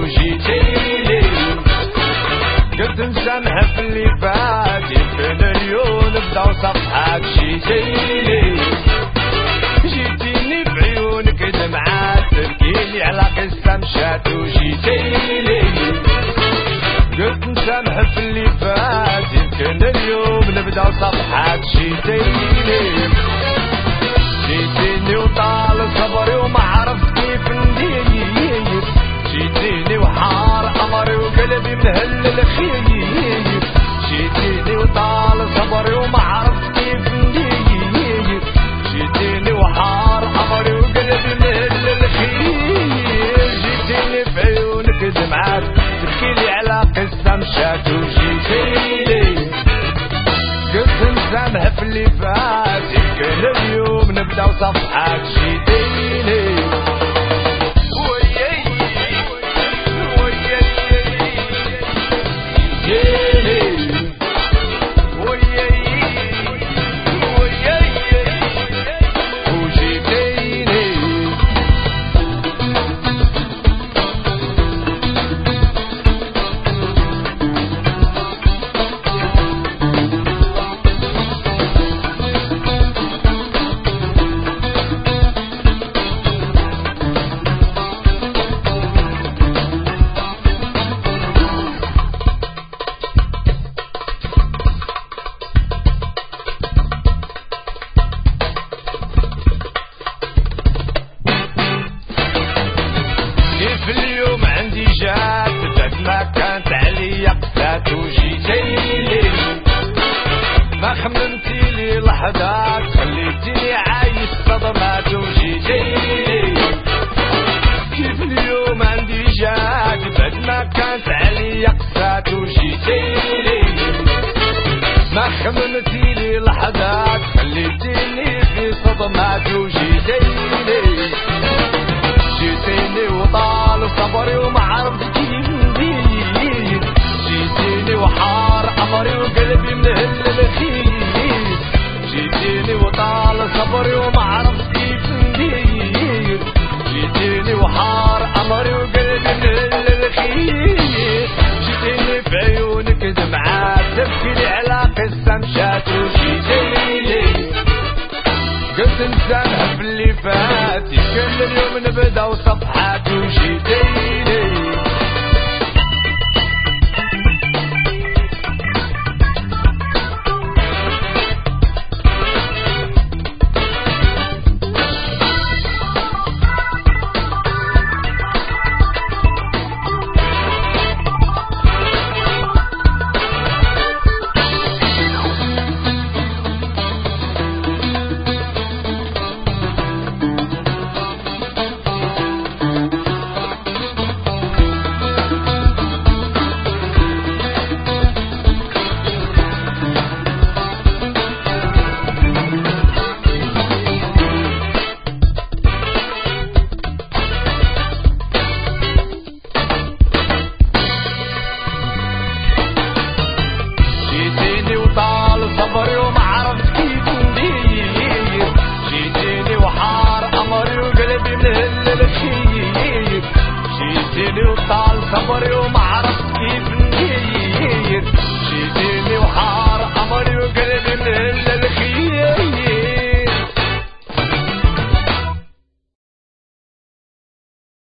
وجيتيلي قلت نسامح في اللي فات يمكن اليوم نبداو صفحات جيتيلي جيتيني بعيونك دمعات تبكيلي على قصة مشات وجيتيلي قلت نسامح في اللي فات يمكن اليوم نبداو صفحات جيتيني وطال صبري وما عرفت كيف ندير جيتيني وحار قمري وقلبي مهلل خير جيتيني وطال صبري وما عرفت كيف ندير جيتيني وحار قمري وقلبي مهلل خير جيتيني بعيونك دمعات تبكيلي على قصة مشات وجيتيلي قلت نسامح في اللي فات يمكن اليوم نبداو صفحات جيتيلي في اليوم عندي جات بعد ما كانت عليا قسات وجيتيلي ما خممتيلي لحظات خليتيني عايش صدمات وجيتيلي كيف اليوم عندي جات بعد ما كانت عليا قسات وجيتيلي ما خممتيلي لحظات خليتيني في صدمات وجيتيلي جيتيني وطال صبري وما عرفت كيف ندير جيتيني وحار قمري وقلبي مهلل خير جيتيني وطال صبري وما عرفت كيف ندير جيتيني وحار قمري وقلبي مهلل خير جيتيني بعيونك دمعات تبكيلي على قصة مشات وجيتيلي قلت نسامح في اللي فات يمكن اليوم نبداو صفحات وجيتيلي صبري وما عرفت كيف ندير جيتيني وحار قمري وقلبي مهلل خير جيتيني وطال صبري وما